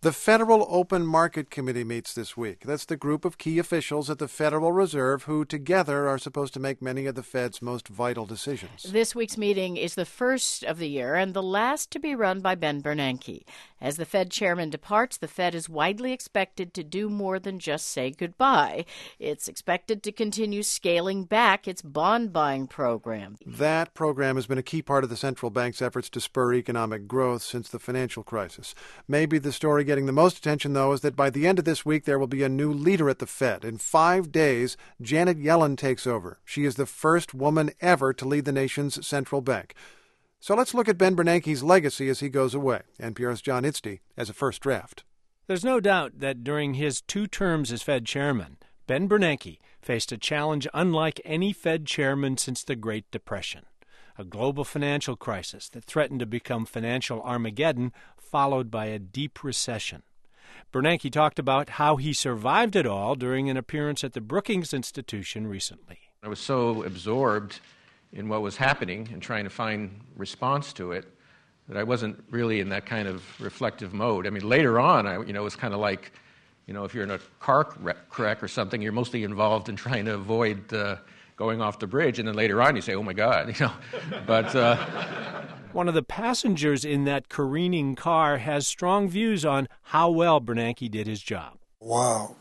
The Federal Open Market Committee meets this week. That's the group of key officials at the Federal Reserve who together are supposed to make many of the Fed's most vital decisions. This week's meeting is the first of the year and the last to be run by Ben Bernanke. As the Fed chairman departs, the Fed is widely expected to do more than just say goodbye. It's expected to continue scaling back its bond buying program. That program has been a key part of the central bank's efforts to spur economic growth since the financial crisis. Maybe the story getting the most attention, though, is that by the end of this week, there will be a new leader at the Fed. In 5 days, Janet Yellen takes over. She is the first woman ever to lead the nation's central bank. So let's look at Ben Bernanke's legacy as he goes away. NPR's John Itzty as a first draft. There's no doubt that during his 2 terms as Fed chairman, Ben Bernanke faced a challenge unlike any Fed chairman since the Great Depression. A global financial crisis that threatened to become financial Armageddon, followed by a deep recession. Bernanke talked about how he survived it all during an appearance at the Brookings Institution recently. I was so absorbed in what was happening and trying to find response to it that I wasn't really in that kind of reflective mode. I mean, later on, it was kind of like, if you're in a car wreck or something, you're mostly involved in trying to avoid going off the bridge, and then later on you say, oh my God, But one of the passengers in that careening car has strong views on how well Bernanke did his job. Wow,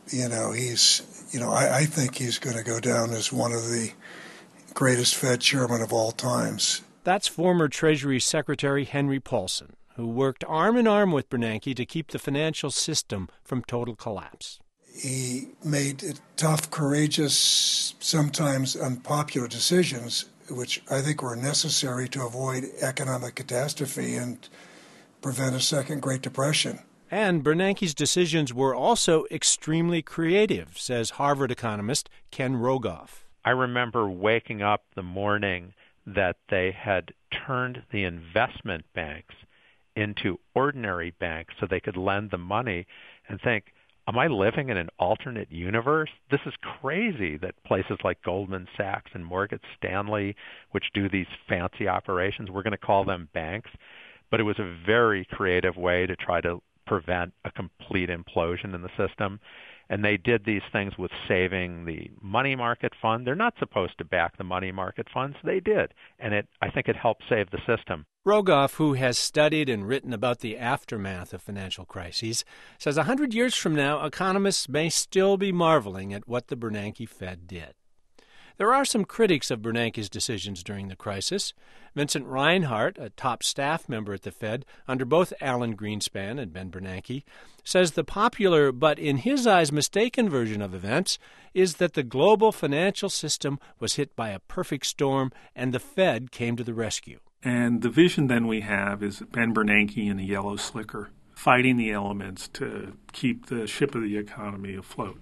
I think he's going to go down as one of the greatest Fed chairman of all times. That's former Treasury Secretary Henry Paulson, who worked arm in arm with Bernanke to keep the financial system from total collapse. He made tough, courageous, sometimes unpopular decisions, which I think were necessary to avoid economic catastrophe and prevent a second Great Depression. And Bernanke's decisions were also extremely creative, says Harvard economist Ken Rogoff. I remember waking up the morning that they had turned the investment banks into ordinary banks so they could lend the money and think, am I living in an alternate universe? This is crazy that places like Goldman Sachs and Morgan Stanley, which do these fancy operations, we're going to call them banks. But it was a very creative way to try to prevent a complete implosion in the system. And they did these things with saving the money market fund. They're not supposed to back the money market funds. They did. And I think it helped save the system. Rogoff, who has studied and written about the aftermath of financial crises, says 100 years from now, economists may still be marveling at what the Bernanke Fed did. There are some critics of Bernanke's decisions during the crisis. Vincent Reinhart, a top staff member at the Fed under both Alan Greenspan and Ben Bernanke, says the popular but in his eyes mistaken version of events is that the global financial system was hit by a perfect storm and the Fed came to the rescue. And the vision then we have is Ben Bernanke in a yellow slicker, fighting the elements to keep the ship of the economy afloat.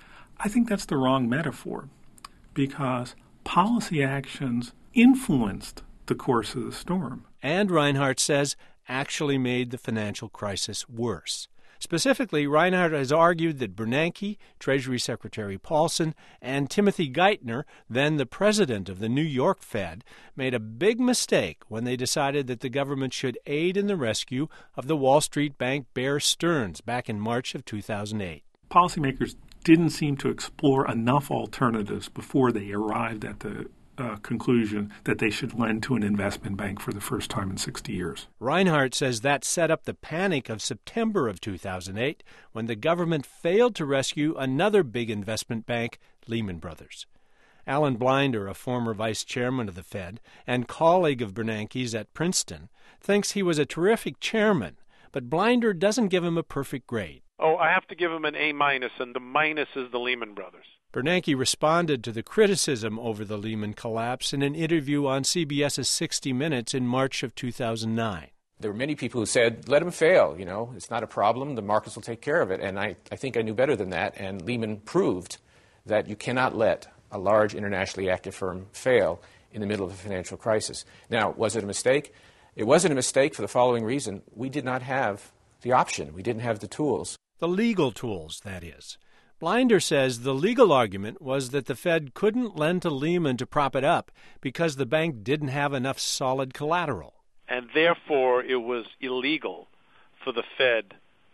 I think that's the wrong metaphor, because policy actions influenced the course of the storm. And Reinhart says actually made the financial crisis worse. Specifically, Reinhart has argued that Bernanke, Treasury Secretary Paulson, and Timothy Geithner, then the president of the New York Fed, made a big mistake when they decided that the government should aid in the rescue of the Wall Street bank Bear Stearns back in March of 2008. Policymakers didn't seem to explore enough alternatives before they arrived at the conclusion that they should lend to an investment bank for the first time in 60 years. Reinhart says that set up the panic of September of 2008 when the government failed to rescue another big investment bank, Lehman Brothers. Alan Blinder, a former vice chairman of the Fed and colleague of Bernanke's at Princeton, thinks he was a terrific chairman, but Blinder doesn't give him a perfect grade. Oh, I have to give him an A-, and the minus is the Lehman Brothers. Bernanke responded to the criticism over the Lehman collapse in an interview on CBS's 60 Minutes in March of 2009. There were many people who said, let him fail, it's not a problem, the markets will take care of it. And I think I knew better than that, and Lehman proved that you cannot let a large internationally active firm fail in the middle of a financial crisis. Now, was it a mistake? It wasn't a mistake for the following reason. We did not have the option. We didn't have the tools. The legal tools, that is. Blinder says the legal argument was that the Fed couldn't lend to Lehman to prop it up because the bank didn't have enough solid collateral. And therefore, it was illegal for the Fed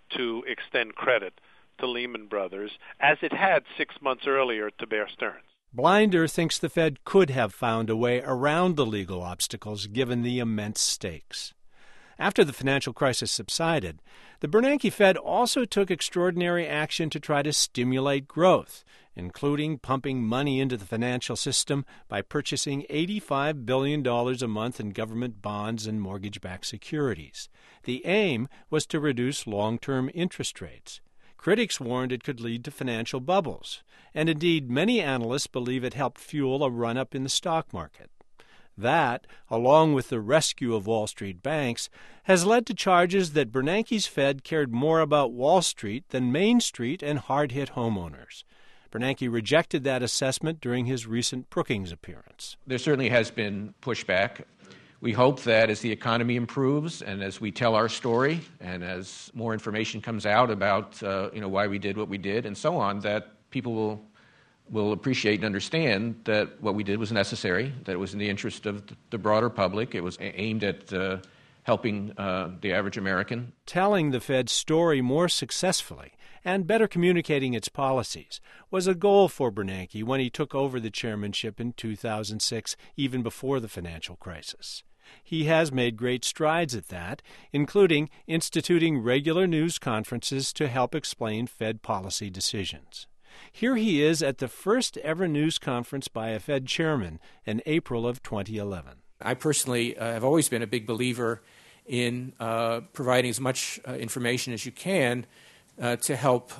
to extend credit to Lehman Brothers, as it had 6 months earlier to Bear Stearns. Blinder thinks the Fed could have found a way around the legal obstacles given the immense stakes. After the financial crisis subsided, the Bernanke Fed also took extraordinary action to try to stimulate growth, including pumping money into the financial system by purchasing $85 billion a month in government bonds and mortgage-backed securities. The aim was to reduce long-term interest rates. Critics warned it could lead to financial bubbles, and indeed many analysts believe it helped fuel a run-up in the stock market. That, along with the rescue of Wall Street banks, has led to charges that Bernanke's Fed cared more about Wall Street than Main Street and hard-hit homeowners. Bernanke rejected that assessment during his recent Brookings appearance. There certainly has been pushback. We hope that as the economy improves and as we tell our story and as more information comes out about why we did what we did and so on, that people will appreciate and understand that what we did was necessary, that it was in the interest of the broader public. It was aimed at helping the average American. Telling the Fed's story more successfully and better communicating its policies was a goal for Bernanke when he took over the chairmanship in 2006, even before the financial crisis. He has made great strides at that, including instituting regular news conferences to help explain Fed policy decisions. Here he is at the first ever news conference by a Fed chairman in April of 2011. I personally have always been a big believer in providing as much information as you can to help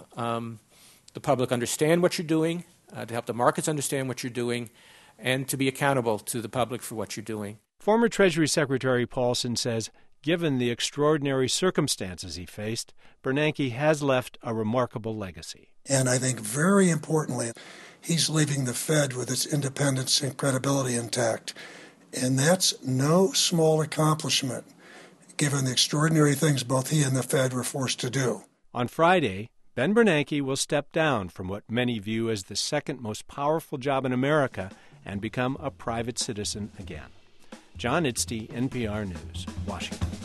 the public understand what you're doing, to help the markets understand what you're doing, and to be accountable to the public for what you're doing. Former Treasury Secretary Paulson says, given the extraordinary circumstances he faced, Bernanke has left a remarkable legacy. And I think very importantly, he's leaving the Fed with its independence and credibility intact. And that's no small accomplishment, given the extraordinary things both he and the Fed were forced to do. On Friday, Ben Bernanke will step down from what many view as the second most powerful job in America and become a private citizen again. John Itzty, NPR News, Washington.